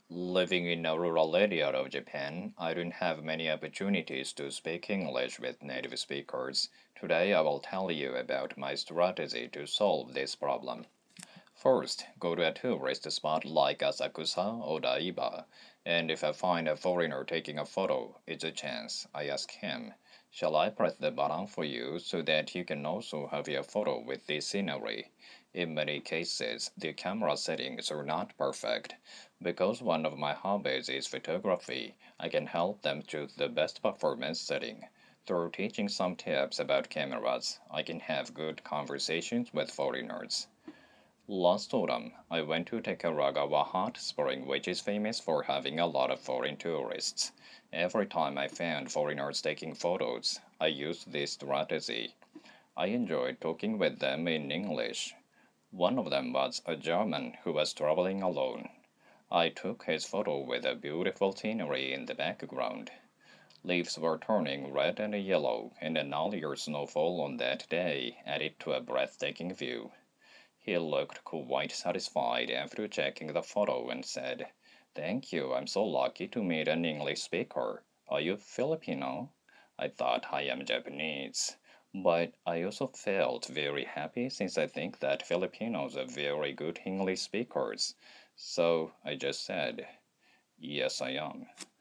Living in a rural area of Japan, I don't have many opportunities to speak English with native speakers. Today, I will tell you about my strategy to solve this problem. First, go to a tourist spot like Asakusa or Daiba, and if I find a foreigner taking a photo, it's a chance. I ask him, shall I press the button for you so that you can also have your photo with this scenery? In many cases, the camera settings are not perfect. Because one of my hobbies is photography, I can help them choose the best performance setting. Through teaching some tips about cameras, I can have good conversations with foreigners. Last autumn, I went to Takaragawa Hot Spring, which is famous for having a lot of foreign tourists. Every time I found foreigners taking photos, I used this strategy. I enjoyed talking with them in English. One of them was a German who was traveling alone. I took his photo with a beautiful scenery in the background. Leaves were turning red and yellow, and an earlier snowfall on that day added to a breathtaking view. He looked quite satisfied after checking the photo and said, "Thank you, I'm so lucky to meet an English speaker. Are you Filipino?" I thought I am Japanese. But I also felt very happy since I think that Filipinos are very good English speakers. So I just said, "Yes, I am."